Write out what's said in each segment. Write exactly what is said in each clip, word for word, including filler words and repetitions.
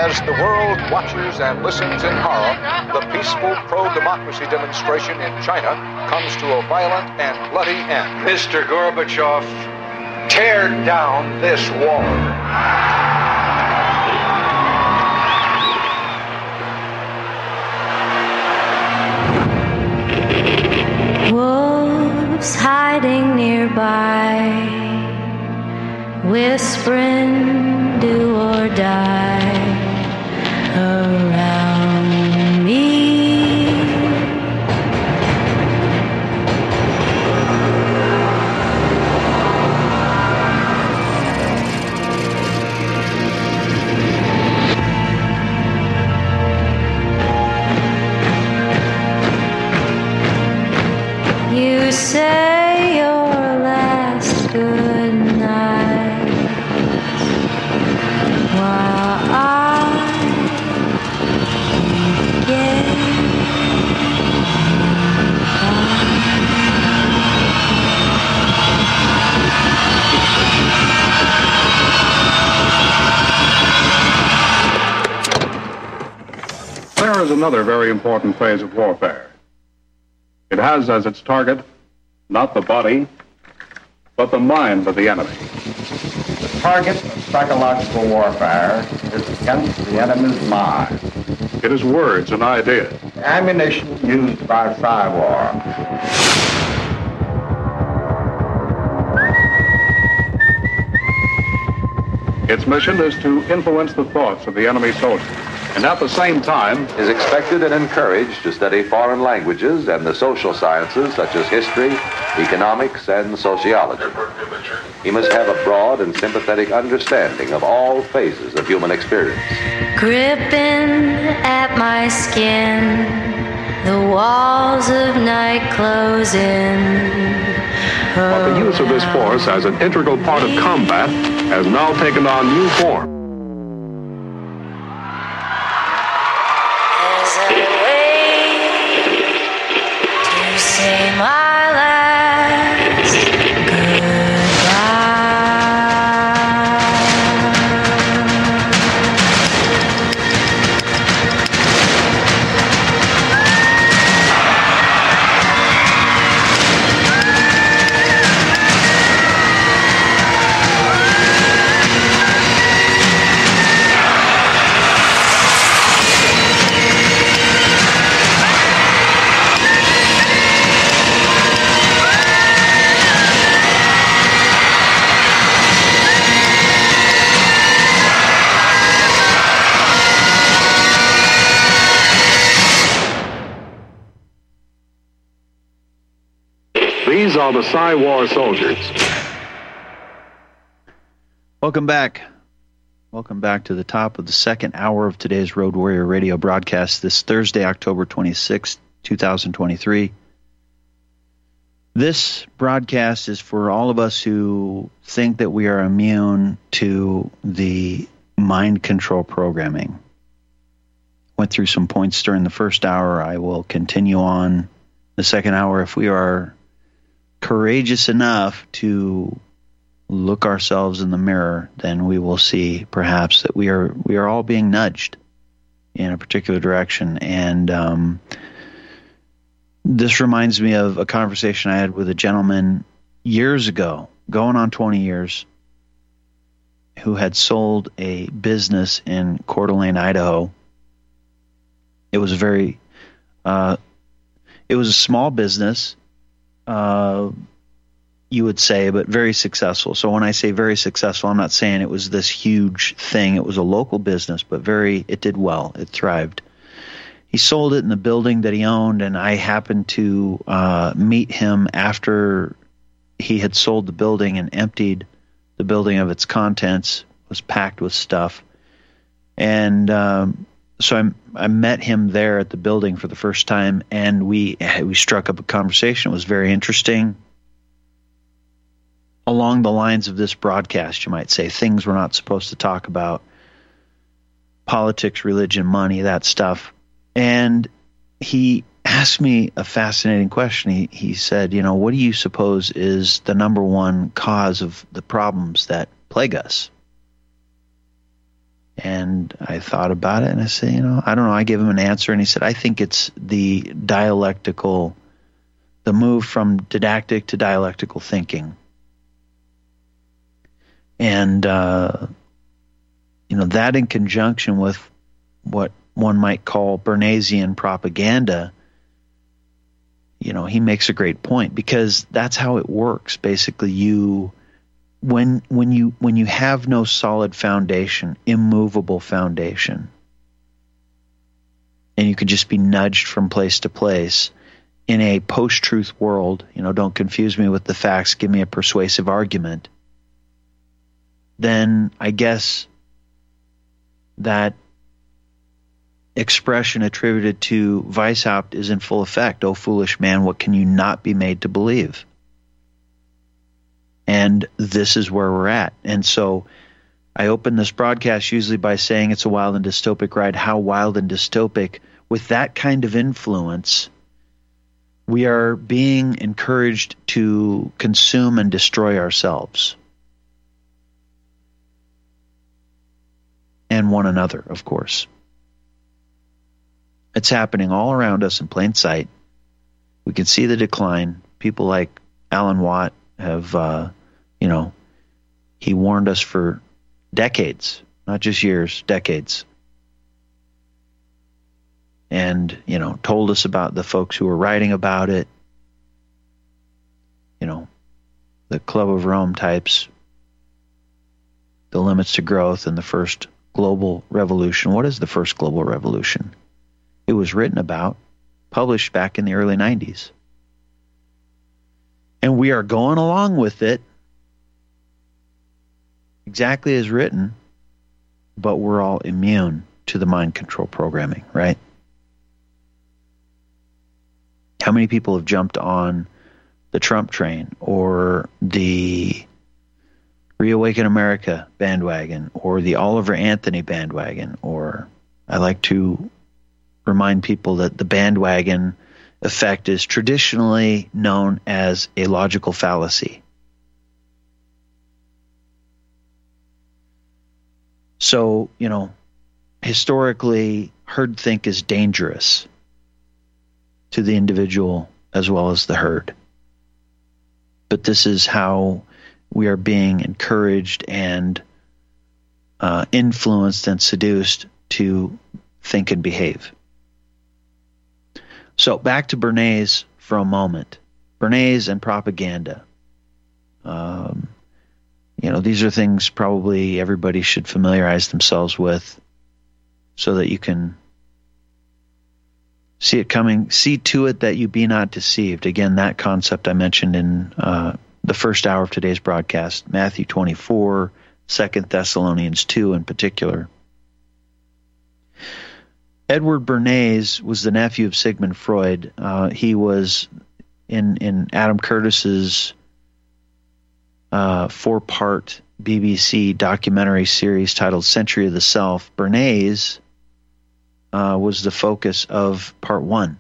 As the world watches and listens in horror, the peaceful pro-democracy demonstration in China comes to a violent and bloody end. Mister Gorbachev, tear down this wall. Wolves hiding nearby, whispering do or die around me. You say your last good night while I get There is another very important phase of warfare. It has as its target not the body, but the mind of the enemy. The target of psychological warfare is against the enemy's mind. It is words and ideas. The ammunition used by Psywar. Its mission is to influence the thoughts of the enemy soldiers, and at the same time is expected and encouraged to study foreign languages and the social sciences such as history, economics, and sociology. He must have a broad and sympathetic understanding of all phases of human experience. gripping at my skin, the walls of night closing. But the use of this force as an integral part of combat has now taken on new form. As I wait to say my last goodbye. These are the Psywar soldiers. Welcome back. Welcome back to the top of the second hour of today's Road Warrior Radio broadcast this Thursday, October twenty-sixth, twenty twenty-three. This broadcast is for all of us who think that we are immune to the mind control programming. Went through some points during the first hour. I will continue on the second hour. If we are courageous enough to look ourselves in the mirror, then we will see perhaps that we are we are all being nudged in a particular direction. And um, this reminds me of a conversation I had with a gentleman years ago, going on twenty years, who had sold a business in Coeur d'Alene, Idaho. It was a very, uh, it was a small business, uh, you would say, but very successful. So when I say very successful, I'm not saying it was this huge thing. It was a local business, but very, it did well. It thrived. He sold it in the building that he owned, and I happened to uh, meet him after he had sold the building and emptied the building of its contents, was packed with stuff. And um, so I, I met him there at the building for the first time, and we we struck up a conversation. It was very interesting. Along the lines of this broadcast, you might say, things we're not supposed to talk about, politics, religion, money, that stuff. And he asked me a fascinating question. He, he said, you know, what do you suppose is the number one cause of the problems that plague us? And I thought about it, and I said, you know, I don't know. I gave him an answer, and he said, I think it's the dialectical, the move from didactic to dialectical thinking. And, uh, you know, that in conjunction with what one might call Bernaysian propaganda, you know, he makes a great point, because that's how it works. Basically, you, when when you when you have no solid foundation, immovable foundation, and you can just be nudged from place to place in a post-truth world, you know, don't confuse me with the facts, give me a persuasive argument, then I guess that expression attributed to Weishaupt is in full effect. Oh, foolish man, what can you not be made to believe? And this is where we're at. And so I open this broadcast usually by saying it's a wild and dystopic ride. How wild and dystopic? With that kind of influence, we are being encouraged to consume and destroy ourselves. And one another, of course. It's happening all around us in plain sight. We can see the decline. People like Alan Watt have, uh, you know, he warned us for decades, not just years, decades. And, you know, told us about the folks who were writing about it. You know, the Club of Rome types, the limits to growth, and the first global revolution. What is the first global revolution? It was written about, published back in the early nineties. And we are going along with it exactly as written, but we're all immune to the mind control programming, right? How many people have jumped on the Trump train or the Reawaken America bandwagon or the Oliver Anthony bandwagon? Or I like to remind people that the bandwagon effect is traditionally known as a logical fallacy. So, you know, historically, herdthink is dangerous to the individual as well as the herd. But this is how we are being encouraged and uh, influenced and seduced to think and behave. So back to Bernays for a moment. Bernays and propaganda. Um, you know, these are things probably everybody should familiarize themselves with so that you can see it coming. See to it that you be not deceived. Again, that concept I mentioned in uh, the first hour of today's broadcast, Matthew twenty-four, Second Thessalonians two in particular. Edward Bernays was the nephew of Sigmund Freud. Uh, he was in in Adam Curtis's uh, four-part B B C documentary series titled Century of the Self. Bernays uh, was the focus of part one.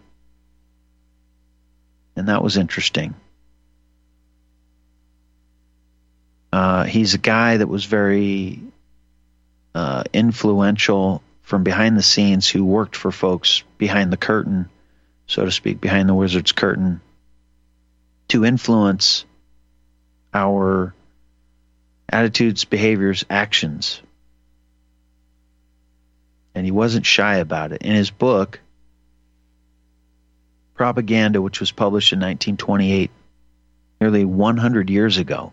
And that was interesting. Uh, he's a guy that was very uh, influential from behind the scenes, who worked for folks behind the curtain, so to speak, behind the wizard's curtain, to influence our attitudes, behaviors, actions. And he wasn't shy about it. In his book, Propaganda, which was published in nineteen twenty-eight, nearly one hundred years ago,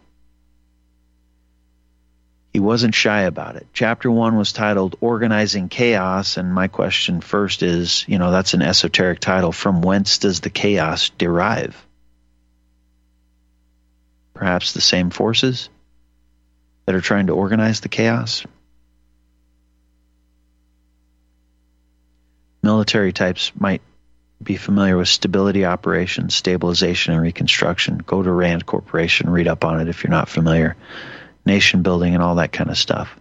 he wasn't shy about it. Chapter one was titled Organizing Chaos, and my question first is, you know, that's an esoteric title. From whence does the chaos derive? Perhaps the same forces that are trying to organize the chaos? Military types might be familiar with stability operations, stabilization, and reconstruction. Go to Rand Corporation, read up on it if you're not familiar. Nation building and all that kind of stuff.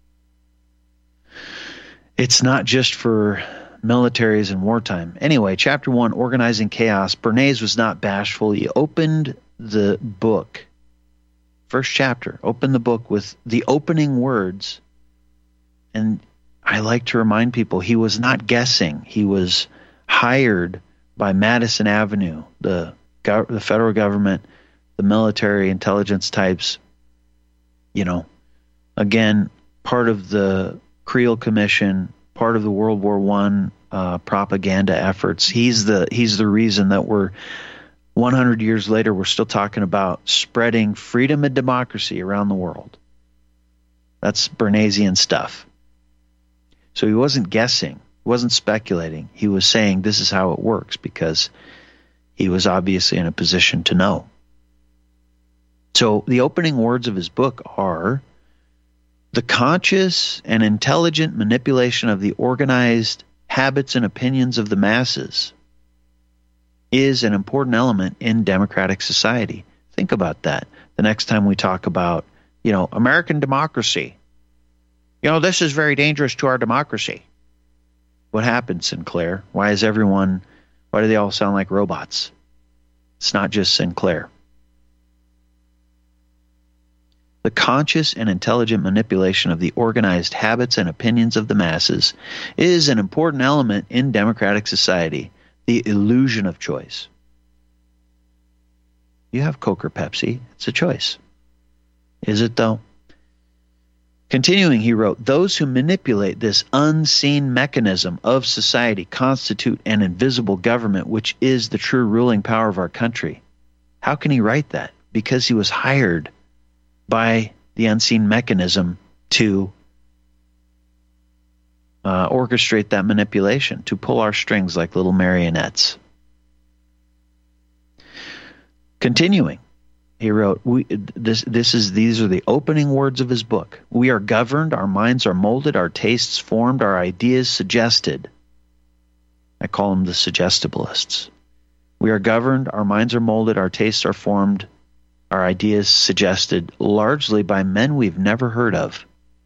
It's not just for militaries in wartime. Anyway, chapter one, Organizing Chaos. Bernays was not bashful. He opened the book, first chapter, opened the book with the opening words, and I like to remind people he was not guessing. He was hired by Madison Avenue, the gov- the federal government, the military intelligence types. You know, again, part of the Creel Commission, part of the World War One uh, propaganda efforts. He's the he's the reason that we're one hundred years later we're still talking about spreading freedom and democracy around the world. That's Bernaysian stuff. So he wasn't guessing, he wasn't speculating. He was saying this is how it works because he was obviously in a position to know. So the opening words of his book are, the conscious and intelligent manipulation of the organized habits and opinions of the masses is an important element in democratic society. Think about that. The next time we talk about, you know, American democracy, you know, this is very dangerous to our democracy. What happened, Sinclair? Why is everyone, why do they all sound like robots? It's not just Sinclair. The conscious and intelligent manipulation of the organized habits and opinions of the masses is an important element in democratic society, the illusion of choice. You have Coke or Pepsi, it's a choice. Is it though? Continuing, he wrote, those who manipulate this unseen mechanism of society constitute an invisible government, which is the true ruling power of our country. How can he write that? Because he was hired by the unseen mechanism to uh, orchestrate that manipulation, to pull our strings like little marionettes. Continuing, he wrote, we, this, this is, these are the opening words of his book. We are governed, our minds are molded, our tastes formed, our ideas suggested. I call them the suggestibilists. We are governed, our minds are molded, our tastes are formed, our ideas suggested largely by men we've never heard of.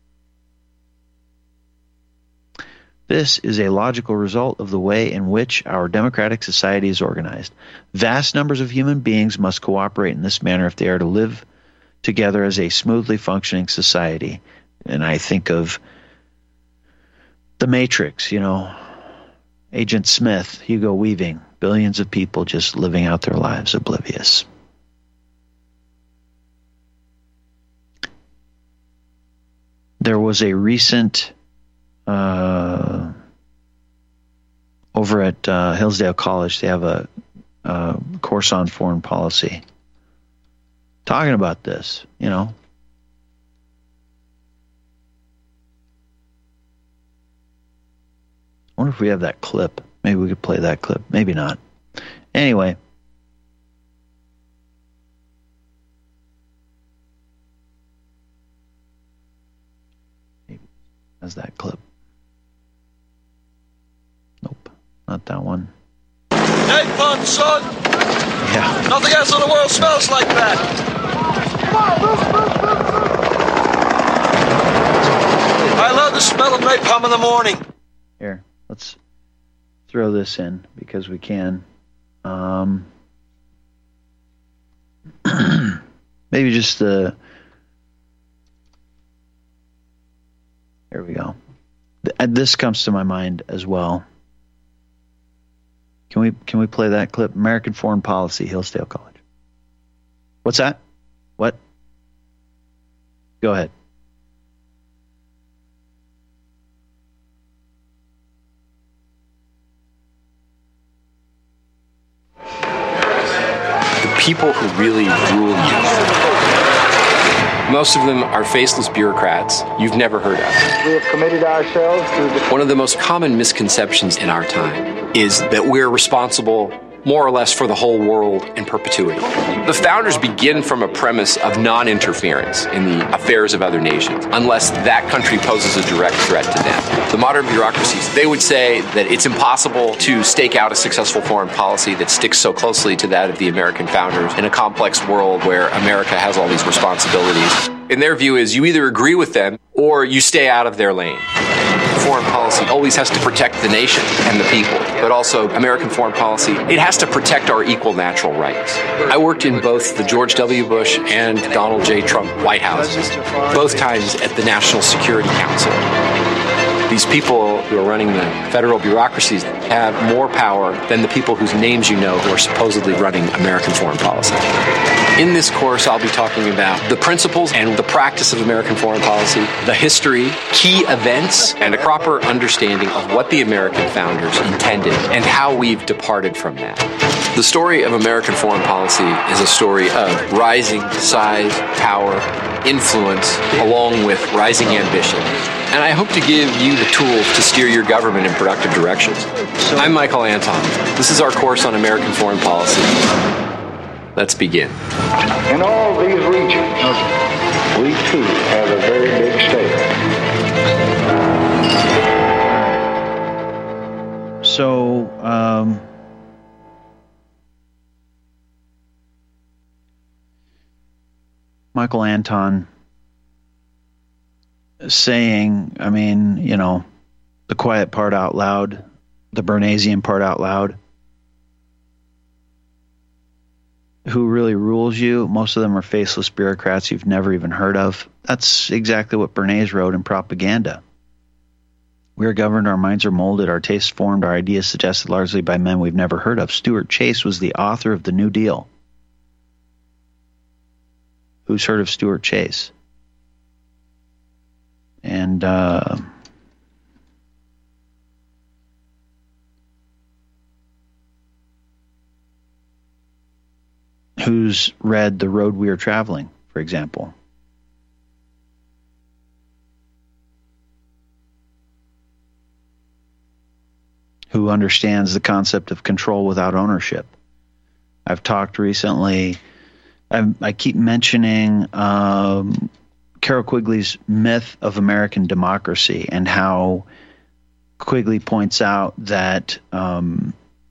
This is a logical result of the way in which our democratic society is organized. Vast numbers of human beings must cooperate in this manner if they are to live together as a smoothly functioning society. And I think of The Matrix, you know, Agent Smith, Hugo Weaving, billions of people just living out their lives oblivious. There was a recent, uh, over at uh, Hillsdale College, they have a, a course on foreign policy talking about this, you know. I wonder if we have that clip. Maybe we could play that clip. Maybe not. Anyway. Has that clip? Nope, not that one. Napalm, son! Yeah. Nothing else in the world smells like that! I love the smell of napalm in the morning. Here, let's throw this in because we can. Um, maybe just the... There we go. This comes to my mind as well. Can we can we play that clip? American Foreign Policy, Hillsdale College. What's that? What? Go ahead. The people who really rule you. Most of them are faceless bureaucrats you've never heard of. We have committed ourselves to the... One of the most common misconceptions in our time is that we're responsible more or less for the whole world in perpetuity. The founders begin from a premise of non-interference in the affairs of other nations, unless that country poses a direct threat to them. The modern bureaucracies, they would say that it's impossible to stake out a successful foreign policy that sticks so closely to that of the American founders in a complex world where America has all these responsibilities. And their view is you either agree with them or you stay out of their lane. Foreign policy always has to protect the nation and the people, but also American foreign policy, it has to protect our equal natural rights. I worked in both the George W. Bush and Donald J. Trump White Houses, both times at the National Security Council. These people who are running the federal bureaucracies have more power than the people whose names you know who are supposedly running American foreign policy. In this course, I'll be talking about the principles and the practice of American foreign policy, the history, key events, and a proper understanding of what the American founders intended and how we've departed from that. The story of American foreign policy is a story of rising size, power, influence, along with rising ambition. And I hope to give you the tools to steer your government in productive directions. So, I'm Michael Anton. This is our course on American foreign policy. Let's begin. In all these regions, we too have a very big stake. So, um, Michael Anton saying, I mean, you know, the quiet part out loud, the Bernaysian part out loud. Who really rules you? Most of them are faceless bureaucrats you've never even heard of. That's exactly what Bernays wrote in Propaganda. We are governed, our minds are molded, our tastes formed, our ideas suggested largely by men we've never heard of. Stuart Chase was the author of the New Deal. Who's heard of Stuart Chase? And uh, who's read The Road We Are Traveling, for example? Who understands the concept of control without ownership? I've talked recently, I, I keep mentioning um, Carroll Quigley's Myth of American Democracy and how Quigley points out that um,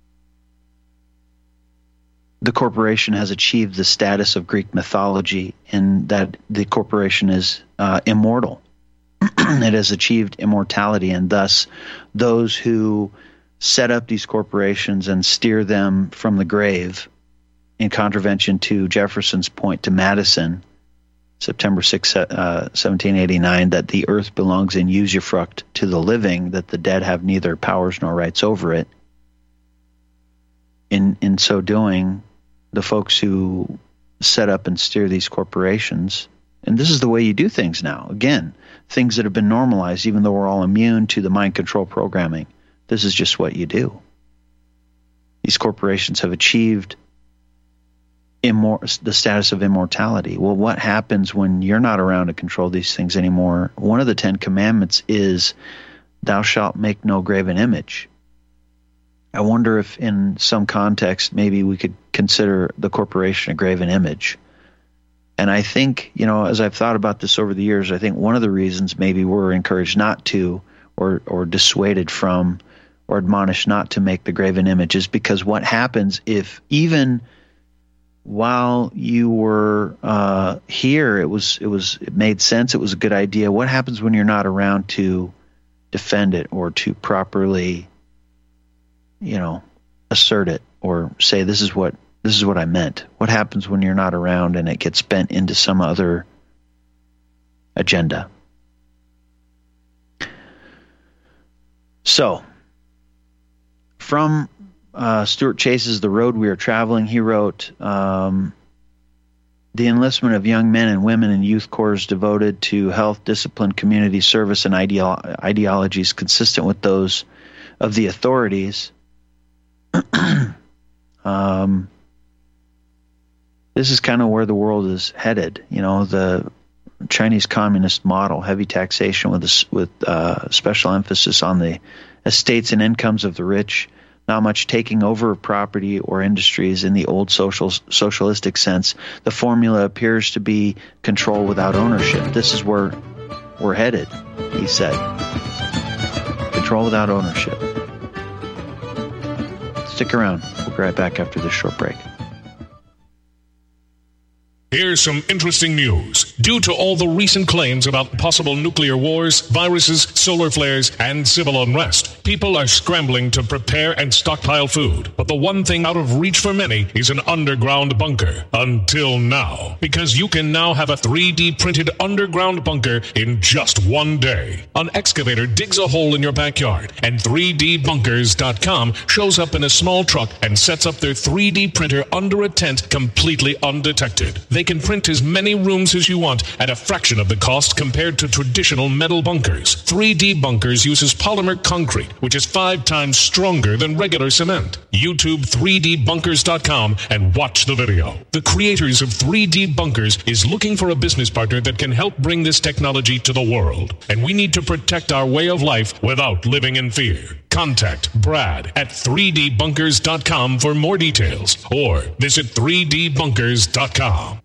the corporation has achieved the status of Greek mythology in that the corporation is uh, immortal. It has achieved immortality, and thus those who set up these corporations and steer them from the grave, in contravention to Jefferson's point to Madison, September sixth, uh, seventeen eighty-nine, that the earth belongs in usufruct to the living, that the dead have neither powers nor rights over it. In in so doing, the folks who set up and steer these corporations, and this is the way you do things now. Again, things that have been normalized, even though we're all immune to the mind control programming. This is just what you do. These corporations have achieved immor- the status of immortality. Well, what happens when you're not around to control these things anymore? One of the Ten Commandments is, thou shalt make no graven image. I wonder if in some context maybe we could consider the corporation a graven image. And I think, you know, as I've thought about this over the years, I think one of the reasons maybe we're encouraged not to, or or dissuaded from, or admonished not to make the graven image is because what happens if even while you were uh, here, it was it was it made sense, it was a good idea. What happens when you're not around to defend it or to properly, you know, assert it or say this is what this is what I meant? What happens when you're not around and it gets bent into some other agenda? So, from uh, Stuart Chase's The Road We Are Traveling, he wrote, um, the enlistment of young men and women in youth corps devoted to health, discipline, community service, and ideolo- ideologies consistent with those of the authorities. um, this is kind of where the world is headed. You know, the Chinese communist model, heavy taxation with a, with uh, special emphasis on the estates and incomes of the rich, not much taking over of property or industries in the old social socialistic sense. The formula appears to be control without ownership. This is where we're headed, he said. Control without ownership. Stick around. We'll be right back after this short break. Here's some interesting news. Due to all the recent claims about possible nuclear wars, viruses, solar flares, and civil unrest, people are scrambling to prepare and stockpile food. But the one thing out of reach for many is an underground bunker. Until now. Because you can now have a three D printed underground bunker in just one day. An excavator digs a hole in your backyard, and three D bunkers dot com shows up in a small truck and sets up their three D printer under a tent completely undetected. They can print as many rooms as you want at a fraction of the cost compared to traditional metal bunkers. three D Bunkers uses polymer concrete, which is five times stronger than regular cement. YouTube three D bunkers dot com and watch the video. The creators of three D Bunkers is looking for a business partner that can help bring this technology to the world. And we need to protect our way of life without living in fear. Contact Brad at three D bunkers dot com for more details, or visit three D bunkers dot com.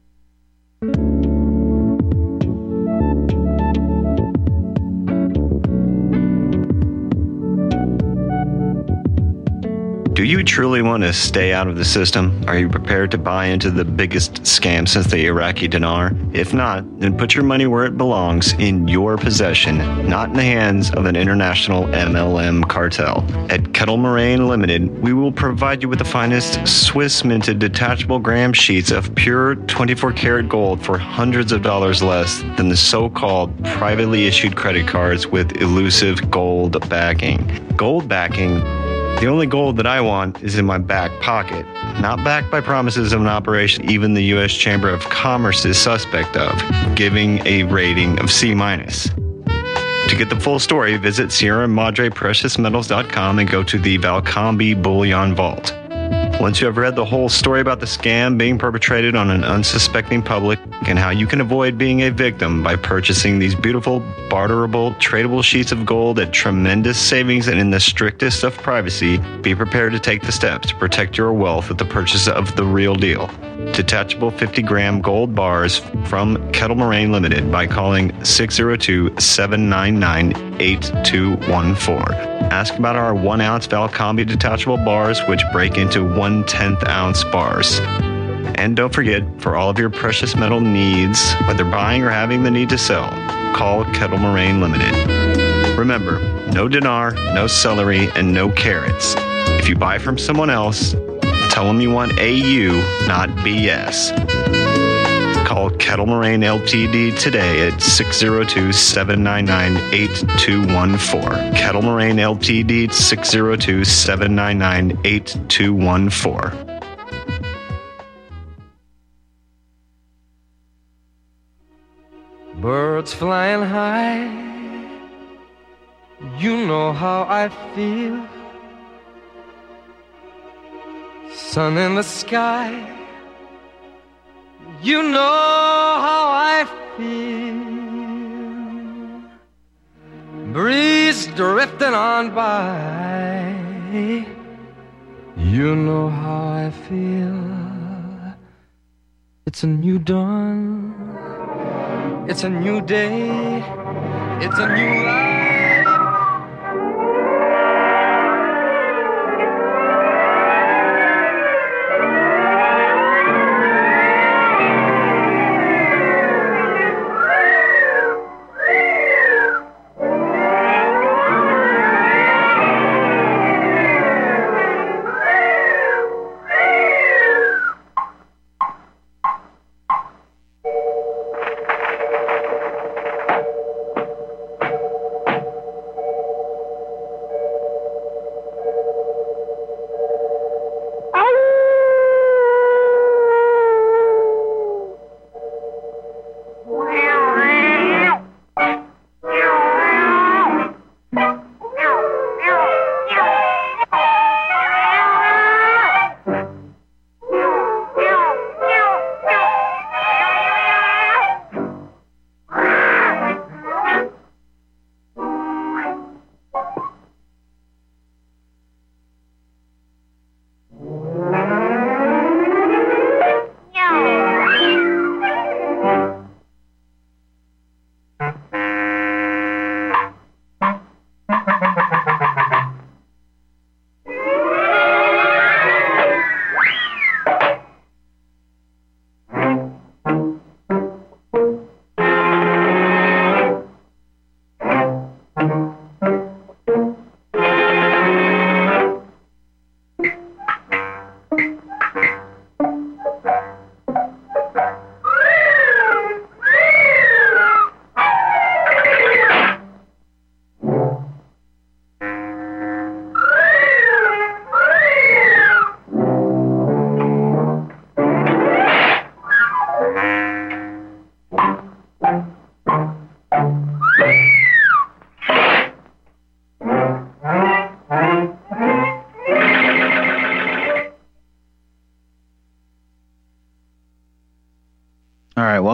Do you truly want to stay out of the system? Are you prepared to buy into the biggest scam since the Iraqi dinar? If not, then put your money where it belongs, in your possession, not in the hands of an international M L M cartel. At Kettle Moraine Limited, we will provide you with the finest Swiss-minted detachable gram sheets of pure twenty-four karat gold for hundreds of dollars less than the so-called privately issued credit cards with elusive gold backing. Gold backing? The only gold that I want is in my back pocket, not backed by promises of an operation even the U S Chamber of Commerce is suspect of, giving a rating of C minus. To get the full story, visit Sierra Madre Precious Metals dot com and go to the Valcombe Bullion Vault. Once you have read the whole story about the scam being perpetrated on an unsuspecting public and how you can avoid being a victim by purchasing these beautiful, barterable, tradable sheets of gold at tremendous savings and in the strictest of privacy, be prepared to take the steps to protect your wealth with the purchase of the real deal. Detachable fifty gram gold bars from Kettle Moraine Limited by calling six oh two, seven nine nine, eight two one four. Ask about our one ounce Valcombe detachable bars, which break into one tenth ounce bars. And don't forget, for all of your precious metal needs, whether buying or having the need to sell, call Kettle Moraine Limited. Remember, no dinar, no celery, and no carrots. If you buy from someone else, tell them you want A U, not B S. Call Kettle Moraine Limited today at six oh two, seven nine nine, eight two one four. Kettle Moraine Limited, six oh two, seven nine nine, eight two one four. Birds flying high, you know how I feel. Sun in the sky, you know how I feel. Breeze drifting on by, you know how I feel. It's a new dawn, it's a new day, it's a new life.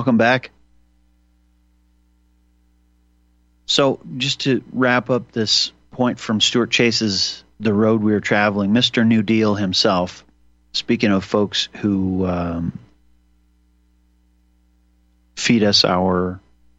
Welcome back. So just to wrap up this point from Stuart Chase's The Road We Are Traveling, Mister New Deal himself, speaking of folks who um, feed us our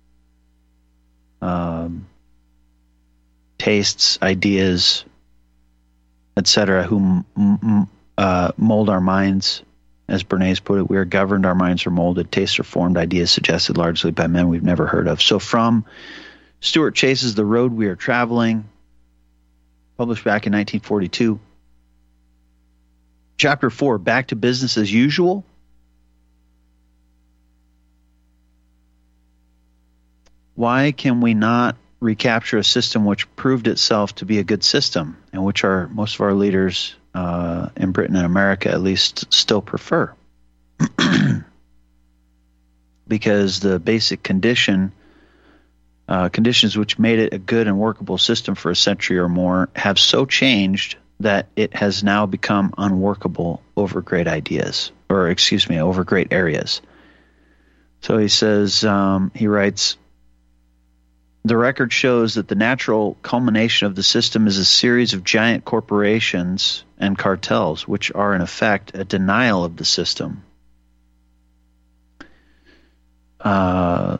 um, tastes, ideas, et cetera, who m- m- uh, mold our minds. As Bernays put it, we are governed, our minds are molded, tastes are formed, ideas suggested largely by men we've never heard of. So from Stuart Chase's The Road We Are Traveling, published back in nineteen forty-two, Chapter four, Back to Business as Usual. Why can we not recapture a system which proved itself to be a good system and which our most of our leaders uh, in Britain and America at least still prefer? Because the basic condition uh, conditions which made it a good and workable system for a century or more have so changed that it has now become unworkable over great ideas, or excuse me, over great areas. So he says, um, he writes, the record shows that the natural culmination of the system is a series of giant corporations and cartels, which are in effect a denial of the system. Uh,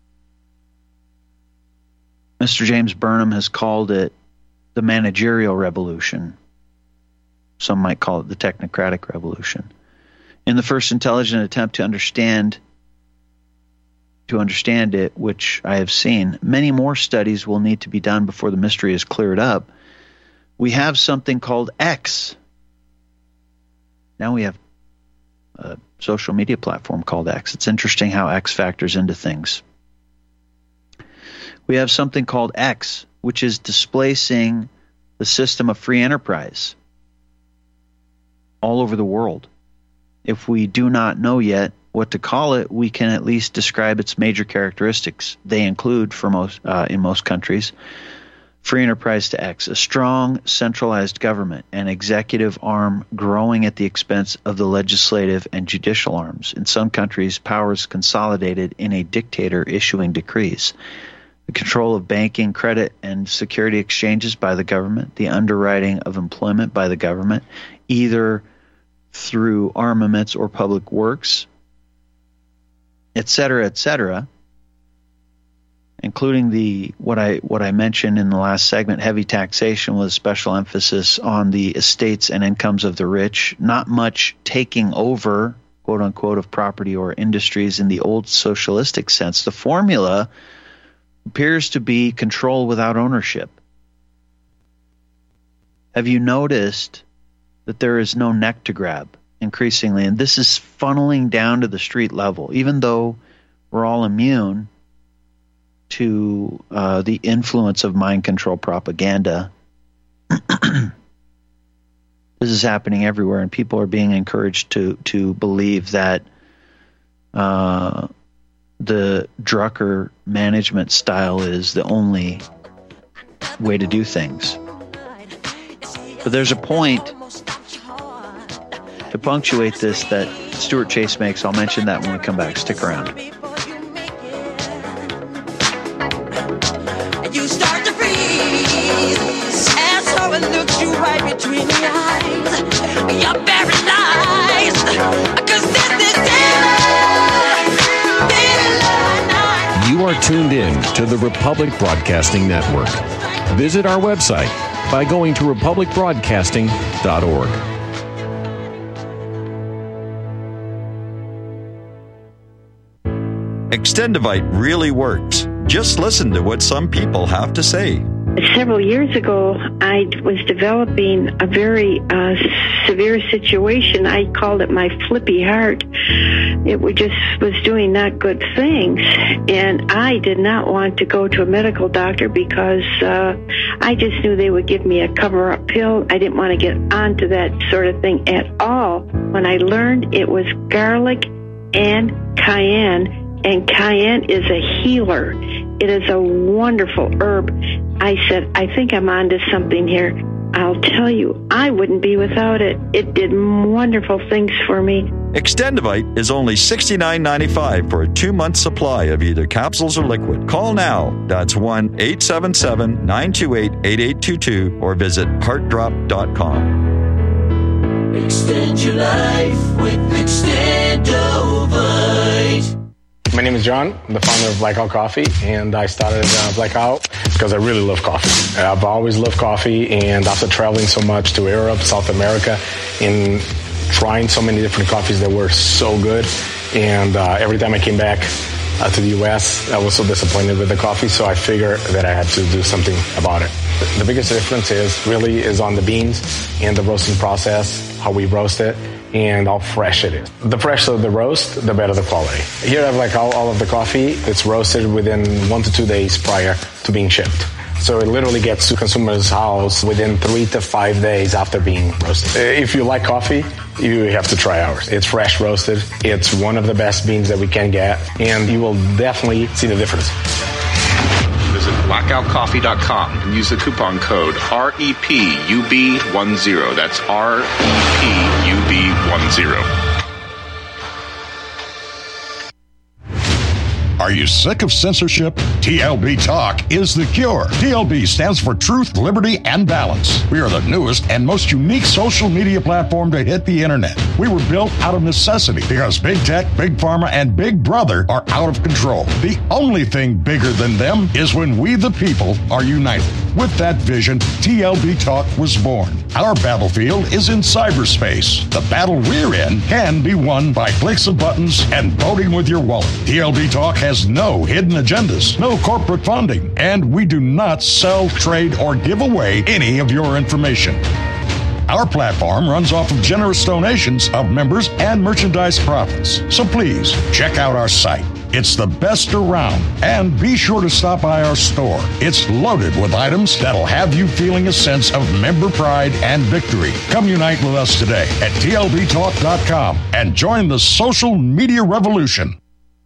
Mister James Burnham has called it the managerial revolution. Some might call it the technocratic revolution. In the first intelligent attempt to understand to understand it, which I have seen, many more studies will need to be done before the mystery is cleared up. We have something called X. Now we have a social media platform called X. It's interesting how X factors into things. We have something called X, which is displacing the system of free enterprise all over the world. If we do not know yet what to call it, we can at least describe its major characteristics. They include, for most uh, in most countries, free enterprise to X, a strong centralized government, an executive arm growing at the expense of the legislative and judicial arms. In some countries, power is consolidated in a dictator issuing decrees. The control of banking, credit, and security exchanges by the government, the underwriting of employment by the government, either through armaments or public works, et cetera, et cetera, including the what I what I mentioned in the last segment, heavy taxation with special emphasis on the estates and incomes of the rich, not much taking over, quote unquote, of property or industries in the old socialistic sense. The formula appears to be control without ownership. Have you noticed that there is no neck to grab increasingly? And this is funneling down to the street level, even though we're all immune to uh, the influence of mind control propaganda. This is happening everywhere, and people are being encouraged to to believe that uh, the Drucker management style is the only way to do things. But there's a point to punctuate this that Stuart Chase makes. I'll mention that when we come back. Stick around. You start to freeze as someone looks you right between the eyes. You're paralyzed, 'cause this is it. You are tuned in to the Republic Broadcasting Network. Visit our website by going to republic broadcasting dot org. Extendivite really works. Just listen to what some people have to say. Several years ago, I was developing a very uh, severe situation. I called it my flippy heart. It was just was doing not good things, and I did not want to go to a medical doctor because uh, I just knew they would give me a cover-up pill. I didn't want to get onto that sort of thing at all. When I learned it was garlic and cayenne, and cayenne is a healer. It is a wonderful herb. I said, I think I'm onto something here. I'll tell you, I wouldn't be without it. It did wonderful things for me. Extendivite is only sixty-nine ninety-five for a two-month supply of either capsules or liquid. Call now. That's one eight seven seven, nine two eight, eight eight two two or visit heart drop dot com. Extend your life with Extendovite. My name is John. I'm the founder of Blackout Coffee, and I started uh, Blackout because I really love coffee. I've always loved coffee, and after traveling so much to Europe, South America, and trying so many different coffees that were so good, and uh, every time I came back uh, to the U S, I was so disappointed with the coffee, so I figured that I had to do something about it. The biggest difference is really is on the beans and the roasting process, how we roast it, and how fresh it is. The fresher the roast, the better the quality. Here I have like all, all of the coffee. It's roasted within one to two days prior to being shipped. So it literally gets to consumers' house within three to five days after being roasted. If you like coffee, you have to try ours. It's fresh roasted. It's one of the best beans that we can get, and you will definitely see the difference. Visit blackout coffee dot com and use the coupon code R E P U B ten. That's R E P U B ten. Are you sick of censorship? T L B Talk is the cure. T L B stands for Truth, Liberty, and Balance. We are the newest and most unique social media platform to hit the internet. We were built out of necessity because Big Tech, Big Pharma, and Big Brother are out of control. The only thing bigger than them is when we, the people, are united. With that vision, T L B Talk was born. Our battlefield is in cyberspace. The battle we're in can be won by clicks of buttons and voting with your wallet. T L B Talk has no hidden agendas, no corporate funding, and we do not sell, trade, or give away any of your information. Our platform runs off of generous donations of members and merchandise profits. So please, check out our site. It's the best around. And be sure to stop by our store. It's loaded with items that'll have you feeling a sense of member pride and victory. Come unite with us today at T L B talk dot com and join the social media revolution.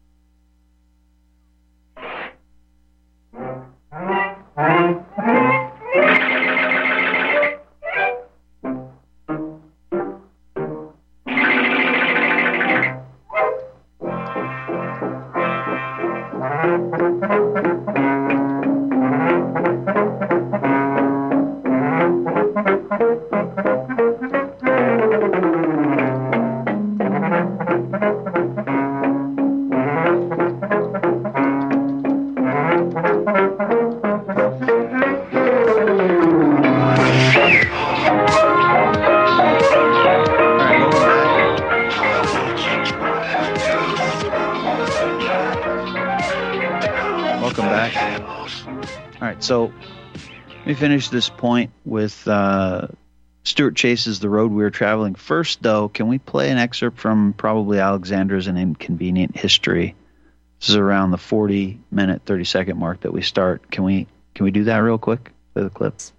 So let me finish this point with uh, Stuart Chase's The Road We Were Traveling. First, though, can we play an excerpt from probably Alexander's An Inconvenient History? This is around the forty minute, thirty second mark that we start. Can we can we do that real quick? Play the clips.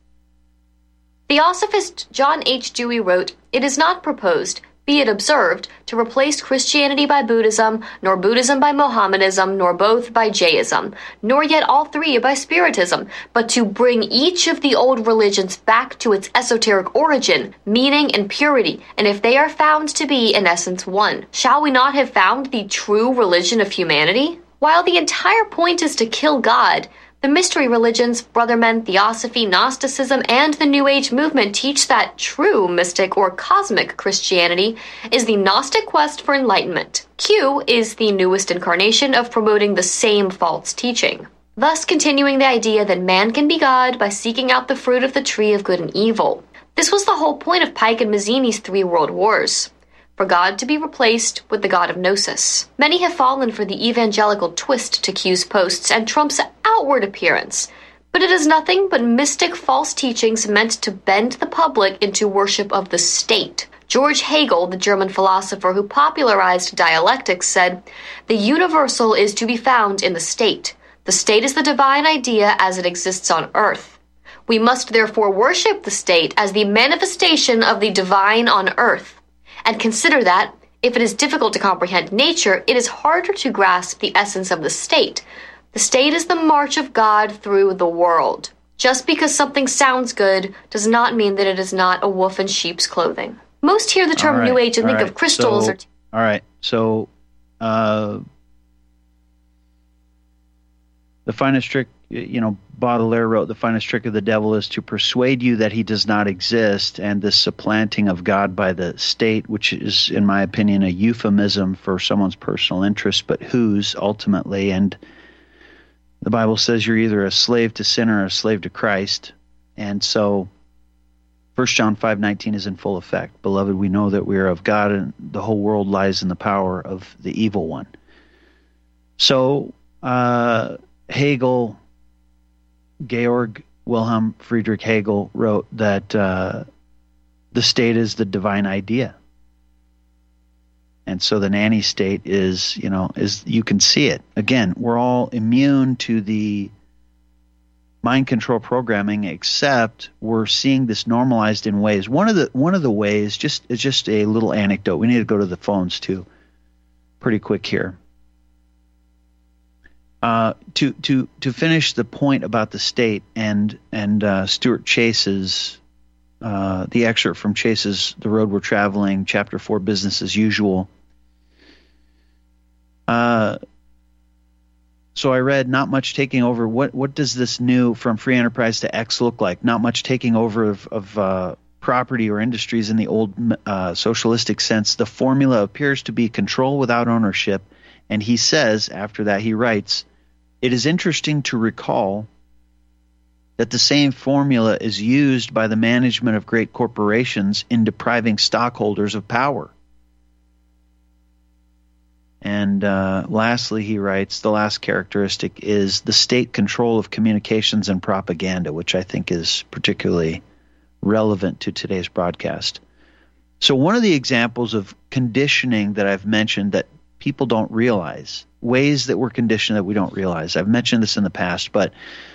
Theosophist John H. Dewey wrote, "It is not proposed, be it observed, to replace Christianity by Buddhism, nor Buddhism by Mohammedanism, nor both by Jainism, nor yet all three by Spiritism, but to bring each of the old religions back to its esoteric origin, meaning, and purity, and if they are found to be, in essence, one. Shall we not have found the true religion of humanity? While the entire point is to kill God, the mystery religions, Brothermen, Theosophy, Gnosticism, and the New Age movement teach that true mystic or cosmic Christianity is the Gnostic quest for enlightenment. Q is the newest incarnation of promoting the same false teaching, thus continuing the idea that man can be God by seeking out the fruit of the tree of good and evil. This was the whole point of Pike and Mazzini's three world wars, for God to be replaced with the God of Gnosis. Many have fallen for the evangelical twist to Q's posts and Trump's outward appearance, but it is nothing but mystic false teachings meant to bend the public into worship of the state. George Hegel, the German philosopher who popularized dialectics, said, "The universal is to be found in the state. The state is the divine idea as it exists on earth. We must therefore worship the state as the manifestation of the divine on earth. And consider that, if it is difficult to comprehend nature, it is harder to grasp the essence of the state. The state is the march of God through the world. Just because something sounds good does not mean that it is not a wolf in sheep's clothing." Most hear the term right, New Age and think right. of crystals so, or... T- All right. So, uh, the finest trick, you know, Baudelaire wrote, the finest trick of the devil is to persuade you that he does not exist, and this supplanting of God by the state, which is, in my opinion, a euphemism for someone's personal interest, but whose ultimately. And the Bible says you're either a slave to sin or a slave to Christ. And so First John five nineteen is in full effect. Beloved, we know that we are of God, and the whole world lies in the power of the evil one. So uh, Hegel, Georg Wilhelm Friedrich Hegel, wrote that uh, the state is the divine idea. And so the nanny state is, you know, is you can see it. Again, we're all immune to the mind control programming, except we're seeing this normalized in ways. One of the one of the ways, just is just a little anecdote. We need to go to the phones too, pretty quick here. Uh, to to to finish the point about the state and and uh, Stuart Chase's uh, the excerpt from Chase's "The Road We're Traveling," Chapter Four, Business as Usual. Uh, so I read, not much taking over. What what does this new from free enterprise to X look like? Not much taking over of, of uh, property or industries in the old uh, socialistic sense. The formula appears to be control without ownership. And he says, after that, he writes, it is interesting to recall that the same formula is used by the management of great corporations in depriving stockholders of power. And uh, lastly, he writes, the last characteristic is the state control of communications and propaganda, which I think is particularly relevant to today's broadcast. So one of the examples of conditioning that I've mentioned that people don't realize, ways that we're conditioned that we don't realize, I've mentioned this in the past, but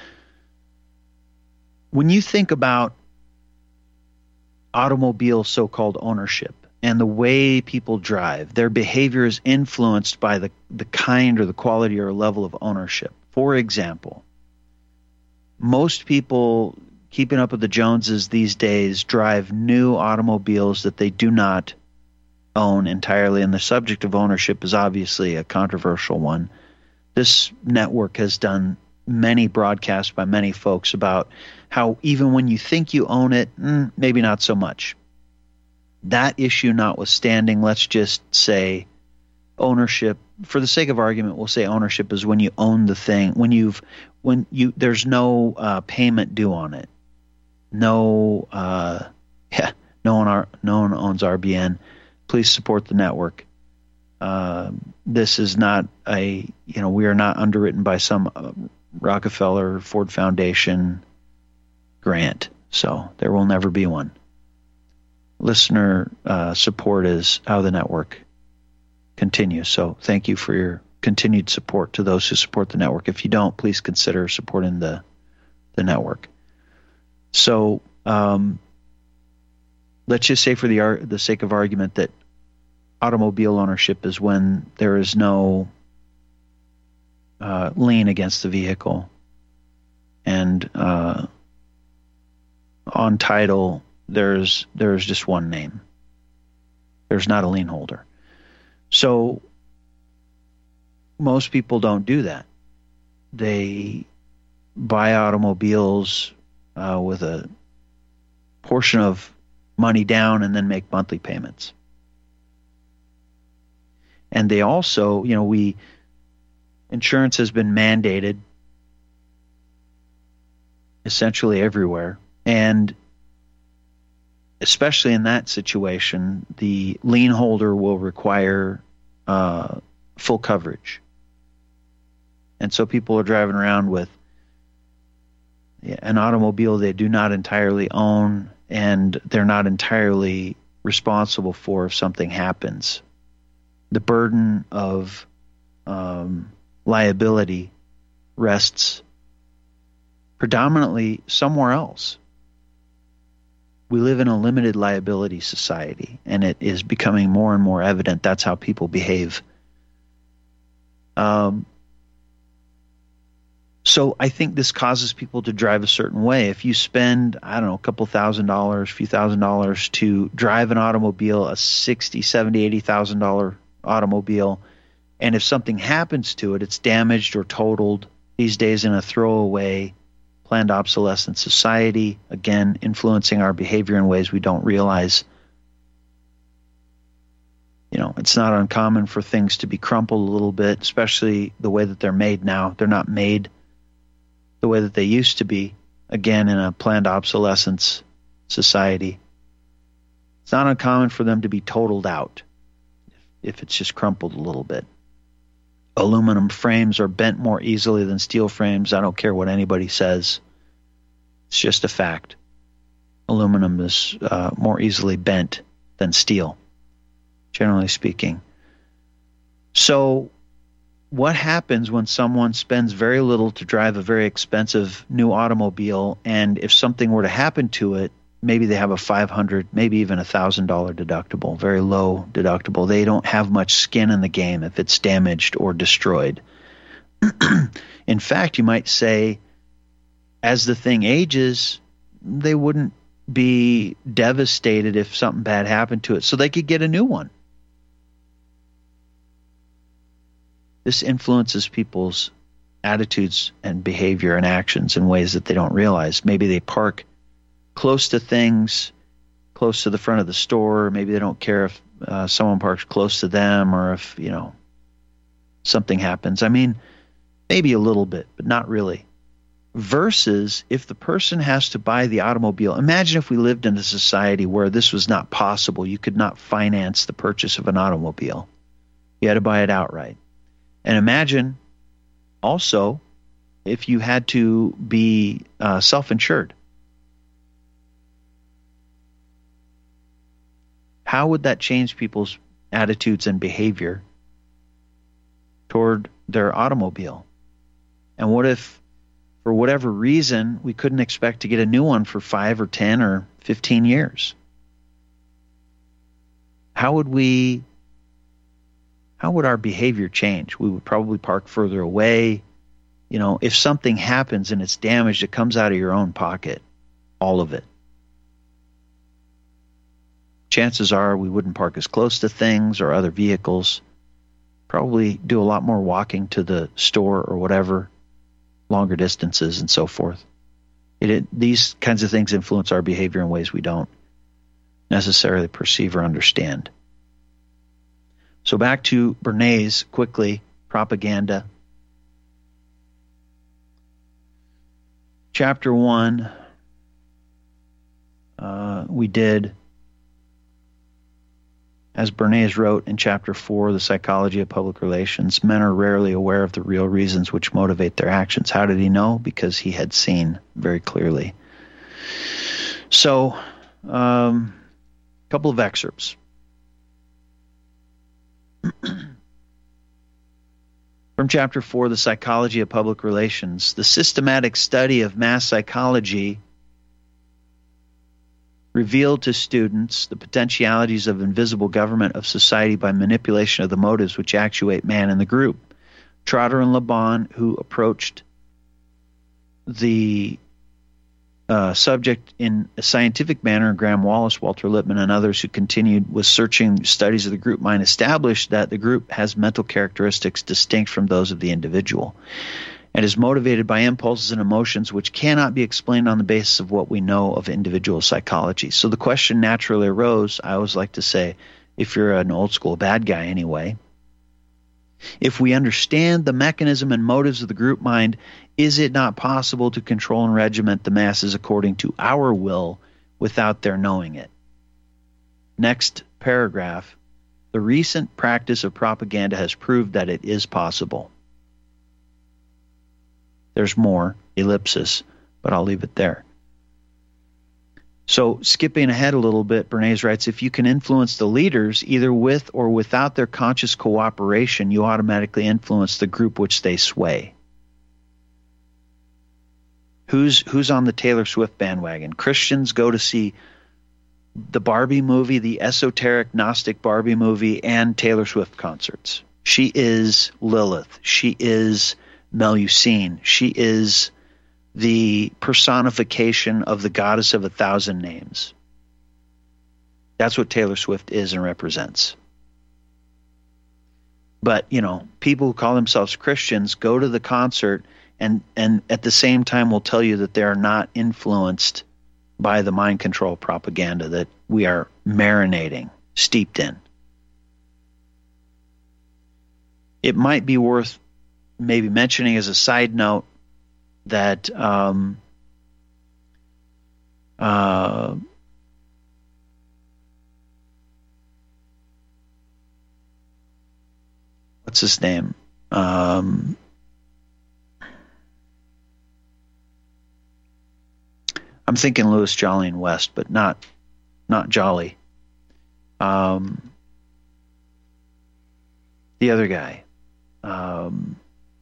when you think about automobile so-called ownership, and the way people drive, their behavior is influenced by the, the kind or the quality or level of ownership. For example, most people keeping up with the Joneses these days drive new automobiles that they do not own entirely, and the subject of ownership is obviously a controversial one. This network has done many broadcasts by many folks about how even when you think you own it, mm, maybe not so much. That issue notwithstanding, let's just say ownership, for the sake of argument, we'll say ownership is when you own the thing, when you've, when you, there's no uh, payment due on it. No, uh, yeah, no one, are, no one owns R B N. Please support the network. Uh, this is not a, you know, we are not underwritten by some uh, Rockefeller, Ford Foundation grant. So there will never be one. Listener uh, support is how the network continues. So thank you for your continued support to those who support the network. If you don't, please consider supporting the the network. So um, let's just say for the the sake of argument that automobile ownership is when there is no uh, lien against the vehicle, and uh, on title there's there's just one name. There's not a lien holder. So most people don't do that. They buy automobiles uh, with a portion of money down and then make monthly payments. And they also, you know, we insurance has been mandated essentially everywhere, and especially in that situation, the lien holder will require uh, full coverage. And so people are driving around with an automobile they do not entirely own, and they're not entirely responsible for if something happens. The burden of um, liability rests predominantly somewhere else. We live in a limited liability society, and it is becoming more and more evident that's how people behave. Um, so I think this causes people to drive a certain way. If you spend, I don't know, a couple thousand dollars, a few thousand dollars to drive an automobile, a sixty, seventy, eighty thousand dollar automobile, and if something happens to it, it's damaged or totaled, these days in a throwaway, planned obsolescence society, again, influencing our behavior in ways we don't realize. You know, it's not uncommon for things to be crumpled a little bit, especially the way that they're made now. They're not made the way that they used to be, again, in a planned obsolescence society. It's not uncommon for them to be totaled out if it's just crumpled a little bit. Aluminum frames are bent more easily than steel frames. I don't care what anybody says. It's just a fact. Aluminum is uh, more easily bent than steel, generally speaking. So what happens when someone spends very little to drive a very expensive new automobile, and if something were to happen to it, maybe they have a five hundred dollars, maybe even a one thousand dollars deductible, very low deductible. They don't have much skin in the game if it's damaged or destroyed. In fact, you might say, as the thing ages, they wouldn't be devastated if something bad happened to it, so they could get a new one. This influences people's attitudes and behavior and actions in ways that they don't realize. Maybe they park close to things, close to the front of the store. Maybe they don't care if uh, someone parks close to them or if, you know, something happens. I mean, maybe a little bit, but not really. Versus if the person has to buy the automobile. Imagine if we lived in a society where this was not possible. You could not finance the purchase of an automobile. You had to buy it outright. And imagine also if you had to be uh, self-insured. How would that change people's attitudes and behavior toward their automobile? And what if, for whatever reason, we couldn't expect to get a new one for five or ten or fifteen years? How would we, how would our behavior change? We would probably park further away. You know, if something happens and it's damaged, it comes out of your own pocket, all of it. Chances are we wouldn't park as close to things or other vehicles. Probably do a lot more walking to the store or whatever, longer distances and so forth. It, it, these kinds of things influence our behavior in ways we don't necessarily perceive or understand. So back to Bernays quickly, propaganda. Chapter one, uh, we did, as Bernays wrote in Chapter four, The Psychology of Public Relations, men are rarely aware of the real reasons which motivate their actions. How did he know? Because he had seen very clearly. So, um, a couple of excerpts. From Chapter four, The Psychology of Public Relations, the systematic study of mass psychology revealed to students the potentialities of invisible government of society by manipulation of the motives which actuate man in the group. Trotter and Le Bon, who approached the uh, subject in a scientific manner, and Graham Wallace, Walter Lippmann, and others who continued with searching studies of the group mind, established that the group has mental characteristics distinct from those of the individual, and is motivated by impulses and emotions which cannot be explained on the basis of what we know of individual psychology. So the question naturally arose, I always like to say, if you're an old school bad guy anyway, if we understand the mechanism and motives of the group mind, is it not possible to control and regiment the masses according to our will without their knowing it? Next paragraph, the recent practice of propaganda has proved that it is possible. There's more, ellipsis, but I'll leave it there. So skipping ahead a little bit, Bernays writes, if you can influence the leaders, either with or without their conscious cooperation, you automatically influence the group which they sway. Who's, who's on the Taylor Swift bandwagon? Christians go to see the Barbie movie, the esoteric Gnostic Barbie movie, and Taylor Swift concerts. She is Lilith. She is Melusine. She is the personification of the goddess of a thousand names. That's what Taylor Swift is and represents. But, you know, people who call themselves Christians go to the concert and, and at the same time will tell you that they are not influenced by the mind control propaganda that we are marinating, steeped in. It might be worth maybe mentioning as a side note that um, uh, what's his name? Um, I'm thinking Louis Jolyon West, but not not Jolly. Um, the other guy. Um,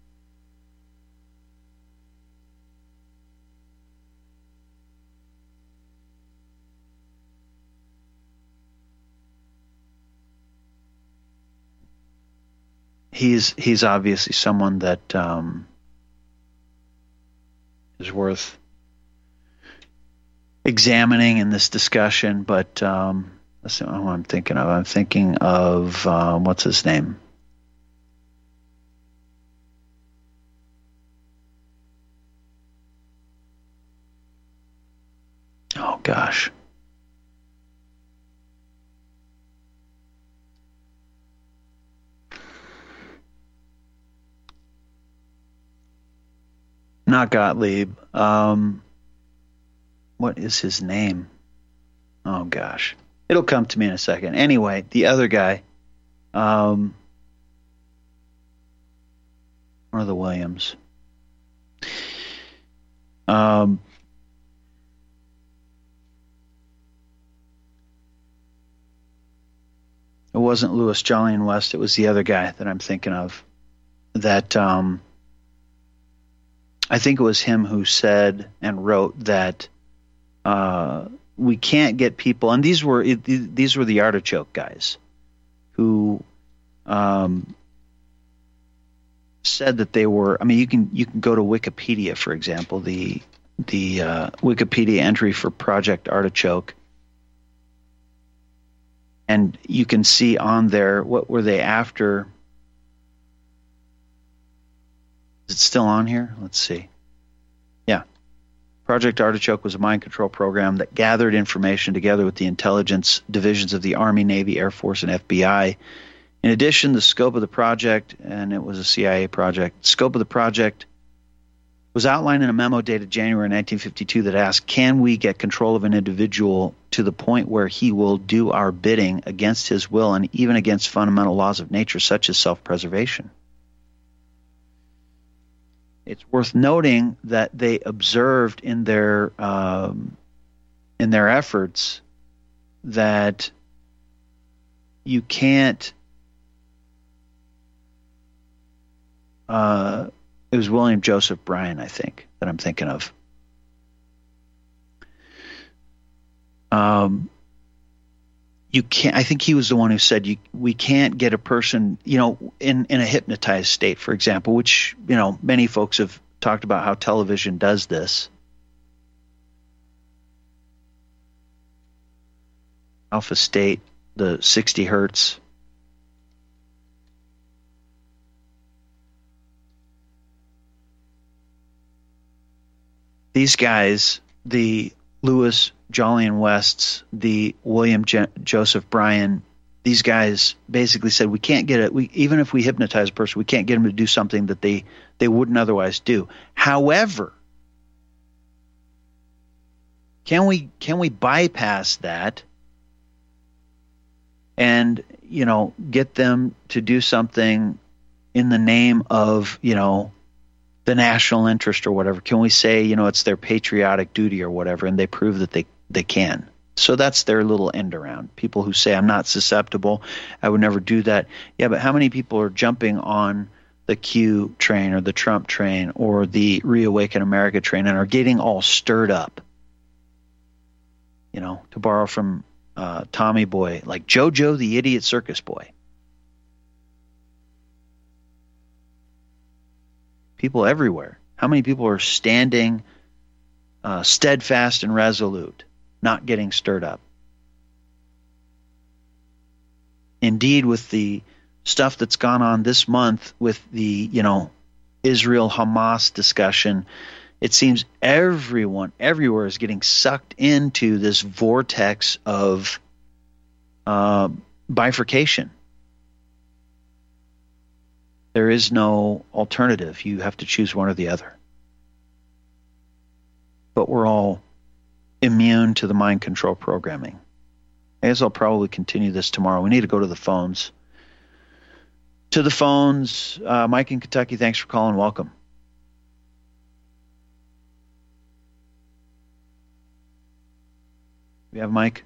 he's he's obviously someone that um, is worth examining in this discussion, but um, that's not who I'm thinking of. I'm thinking of uh, what's his name? Oh gosh. Not Gottlieb. Um, what is his name? Oh gosh. It'll come to me in a second. Anyway, the other guy, um, one of the Williams. Um, It wasn't Louis Jolyon West. It was the other guy that I'm thinking of. That um, I think it was him who said and wrote that uh, we can't get people. And these were it, these were the artichoke guys who um, said that they were. I mean, you can you can go to Wikipedia, for example, the the uh, Wikipedia entry for Project Artichoke. And you can see on there, what were they after? Is it still on here? Let's see. Yeah. Project Artichoke was a mind control program that gathered information together with the intelligence divisions of the Army, Navy, Air Force, and F B I. In addition, the scope of the project, and it was a C I A project, the scope of the project was outlined in a memo dated January nineteen fifty-two that asked, can we get control of an individual to the point where he will do our bidding against his will and even against fundamental laws of nature, such as self-preservation? It's worth noting that they observed in their um, in their efforts that you can't uh, it was William Joseph Bryan, I think, that I'm thinking of. Um, you can't. I think he was the one who said you, we can't get a person, you know, in, in a hypnotized state, for example, which, you know, many folks have talked about how television does this. Alpha state, the sixty hertz. These guys, the Louis Jolyon Wests, the William Je- Joseph Bryan, these guys basically said we can't get it. We even if we hypnotize a person, we can't get them to do something that they they wouldn't otherwise do. However, can we can we bypass that and, you know, get them to do something in the name of, you know, the national interest or whatever? Can we say, you know, it's their patriotic duty or whatever, and they prove that they, they can? So that's their little end around. People who say, I'm not susceptible, I would never do that. Yeah, but how many people are jumping on the Q train or the Trump train or the Reawaken America train and are getting all stirred up? You know, to borrow from uh, Tommy Boy, like JoJo the Idiot Circus Boy. People everywhere. How many people are standing uh, steadfast and resolute, not getting stirred up? Indeed, with the stuff that's gone on this month with the, you know, Israel-Hamas discussion, it seems everyone, everywhere is getting sucked into this vortex of uh, bifurcation. There is no alternative. You have to choose one or the other. But we're all immune to the mind control programming. I guess I'll probably continue this tomorrow. We need to go to the phones. To the phones, uh, Mike in Kentucky, thanks for calling. Welcome. We have Mike.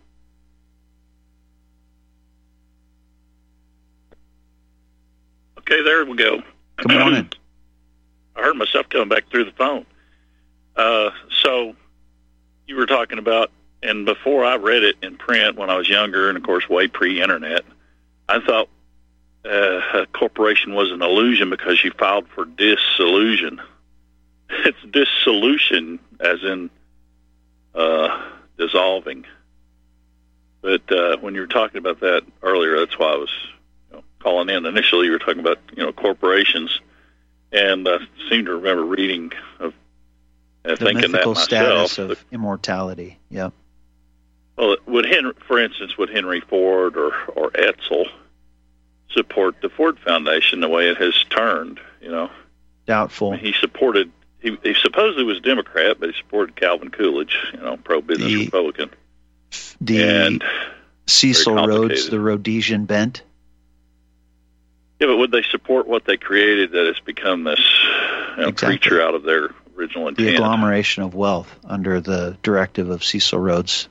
Okay, there we go. Good morning. I heard myself coming back through the phone. Uh, so you were talking about, and before I read it in print when I was younger, and of course way pre-internet, I thought uh, a corporation was an illusion because you filed for dissolution. It's dissolution, as in uh, dissolving. But uh, when you were talking about that earlier, that's why I was you know, calling in. Initially, you were talking about you know corporations, and I seem to remember reading of uh, the thinking that mythical myself. status of immortality. Yep. Well, would Henry, for instance, would Henry Ford or or Edsel support the Ford Foundation the way it has turned? You know, doubtful. I mean, he supported. He, he supposedly was a Democrat, but he supported Calvin Coolidge. You know, pro-business The- Republican. The And Cecil very Rhodes, complicated. the Rhodesian bent. Yeah, but would they support what they created that has become this you know, Exactly. creature out of their original The intent? agglomeration of wealth under the directive of Cecil Rhodes.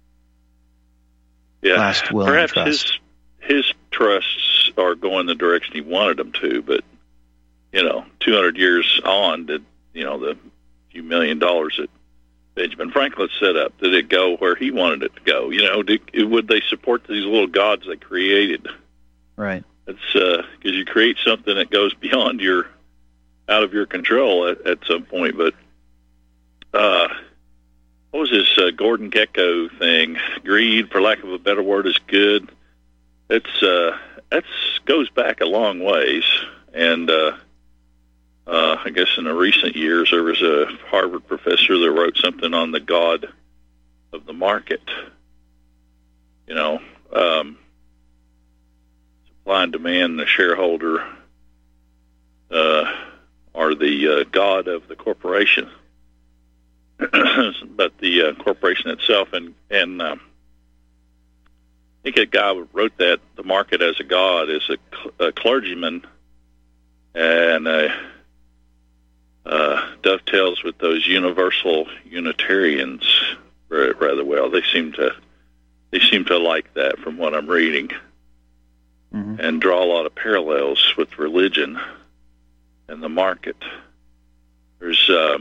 Yeah, last will and perhaps trust. his his trusts are going the direction he wanted them to, but you know, two hundred years on, did you know the few million dollars that Benjamin Franklin set up, did it go where he wanted it to go? You know, did, would they support these little gods they created? Right. It's because uh, you create something that goes beyond your, out of your control at, at some point. But uh, what was this uh, Gordon Gekko thing? Greed, for lack of a better word, is good. It's uh, that's goes back a long ways, and uh, uh, I guess in the recent years there was a Harvard professor that wrote something on the God of the market. You know. Um, Supply and demand, the shareholder uh, are the uh, god of the corporation, but the uh, corporation itself. And and um, I think a guy who wrote that the market as a god is a, cl- a clergyman, and uh, uh, dovetails with those universal Unitarians very, rather well. They seem to they seem to like that from what I'm reading. Mm-hmm. And draw a lot of parallels with religion and the market. There's, uh,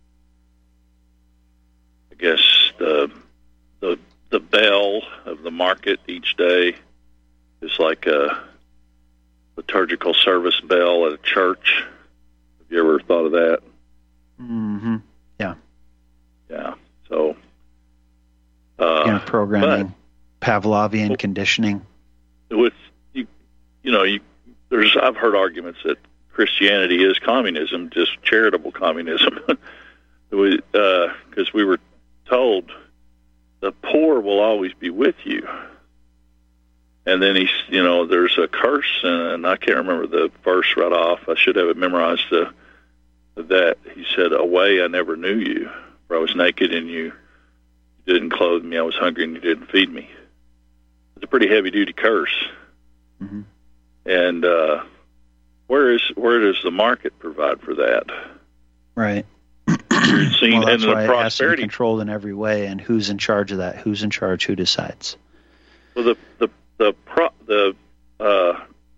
I guess, the the the bell of the market each day is like a liturgical service bell at a church. Have you ever thought of that? Mm-hmm. Yeah. Yeah. So, uh, you know, programming, Pavlovian conditioning. With You know, you, there's. I've heard arguments that Christianity is communism, just charitable communism, because uh, we were told the poor will always be with you. And then he's, you know, there's a curse, and I can't remember the verse right off. I should have it memorized. Uh, that he said, "Away, I never knew you, for I was naked and you, you didn't clothe me. I was hungry and you didn't feed me." It's a pretty heavy duty curse. Mm-hmm. And uh, where is where does the market provide for that? Right. You're seeing, well, that's and the why it has to be prosperity controlled in every way, and who's in charge of that? Who's in charge? Who decides? Well, the the the pro, the uh,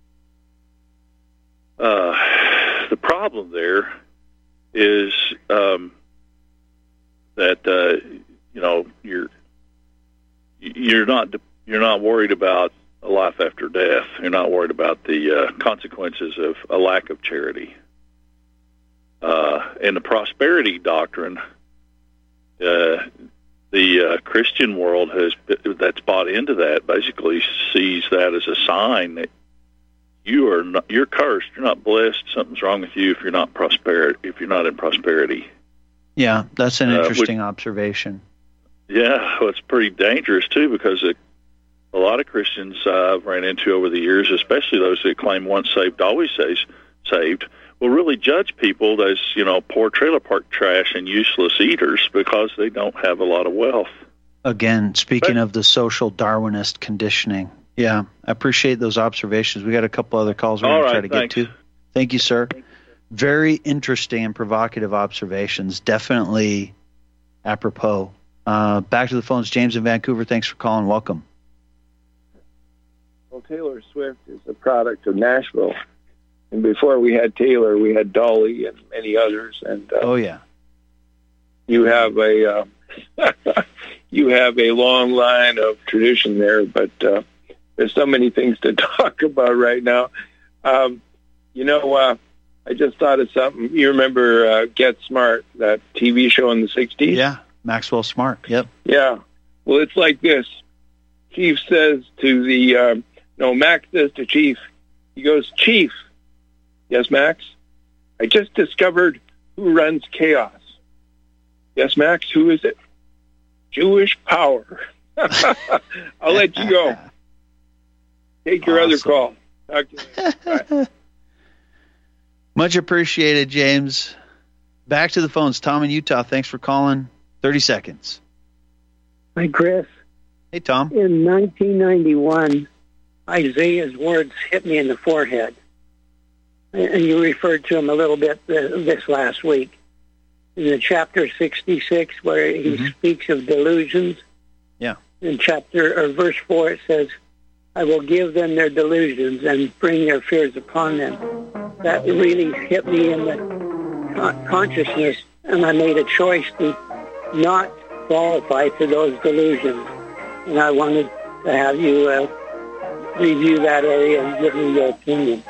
uh, the problem there is um, that uh, you know you're you're not you're not worried about a life after death. You're not worried about the uh, consequences of a lack of charity. Uh, in the prosperity doctrine, uh, the uh, Christian world has that's bought into that basically sees that as a sign that you are not, you're cursed. You're not blessed. Something's wrong with you if you're not prosperity. If you're not in prosperity. Yeah, that's an interesting uh, which, observation. Yeah, well, it's pretty dangerous too, because it, a lot of Christians uh, I've ran into over the years, especially those that claim once saved, always says saved, will really judge people as, you know, poor trailer park trash and useless eaters because they don't have a lot of wealth. Again, speaking but, of the social Darwinist conditioning. Yeah, I appreciate those observations. We got a couple other calls we're going right, to try to thanks. get to. Thank you, sir. Very interesting and provocative observations. Definitely apropos. Uh, back to the phones. James in Vancouver. Thanks for calling. Welcome. Well, Taylor Swift is a product of Nashville. And before we had Taylor, we had Dolly and many others. And uh, oh, yeah. You have a uh, you have a long line of tradition there, but uh, there's so many things to talk about right now. Um, you know, uh, I just thought of something. You remember uh, Get Smart, that T V show in the sixties? Yeah, Maxwell Smart, yep. Yeah. Well, it's like this. Chief says to the, uh, no, Max says to Chief, he goes, Chief, yes, Max? I just discovered who runs chaos. Yes, Max, who is it? Jewish power. I'll let you go. Take your awesome. other call. Talk to you. Bye. Much appreciated, James. Back to the phones. Tom in Utah, thanks for calling. thirty seconds. Hi, Chris. Hey, Tom. In nineteen ninety-one, Isaiah's words hit me in the forehead. And you referred to him a little bit this last week. In the chapter sixty-six, where he mm-hmm. speaks of delusions. Yeah. In chapter or verse four, it says, I will give them their delusions and bring their fears upon them. That really hit me in the con- consciousness, and I made a choice to not qualify for those delusions. And I wanted to have you uh, review that area and give me your opinion.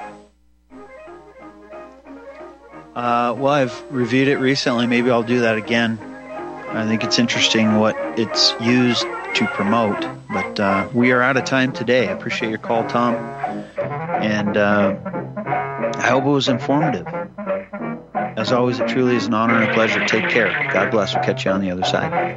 Uh, well, I've reviewed it recently. Maybe I'll do that again. I think it's interesting what it's used to promote. But uh, we are out of time today. I appreciate your call, Tom. And uh, I hope it was informative. As always, it truly is an honor and a pleasure. Take care. God bless. We'll catch you on the other side.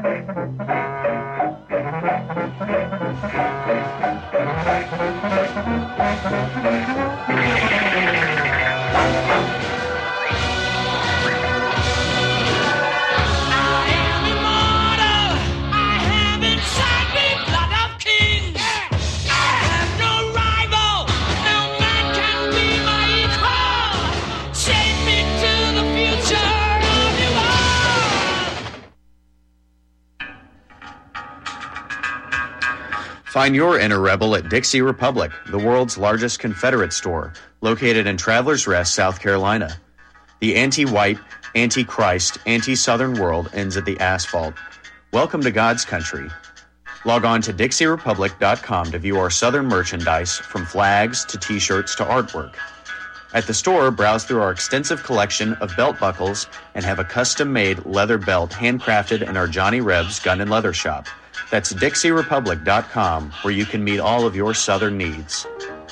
Find your inner rebel at Dixie Republic, the world's largest Confederate store, located in Travelers Rest, South Carolina. The anti-white, anti-Christ, anti-Southern world ends at the asphalt. Welcome to God's country. Log on to Dixie Republic dot com to view our Southern merchandise, from flags to T-shirts to artwork. At the store, browse through our extensive collection of belt buckles and have a custom-made leather belt handcrafted in our Johnny Rebs Gun and Leather Shop. That's Dixie Republic dot com, where you can meet all of your Southern needs.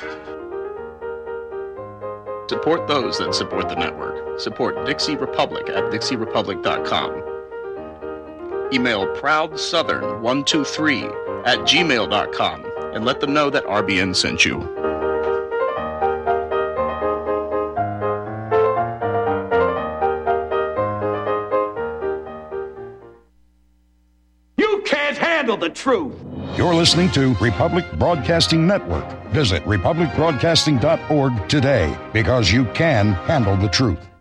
Support those that support the network. Support Dixie Republic at Dixie Republic dot com. Email proud southern one two three at gmail dot com and let them know that R B N sent you. The truth. You're listening to Republic Broadcasting Network. Visit republic broadcasting dot org today, because you can handle the truth.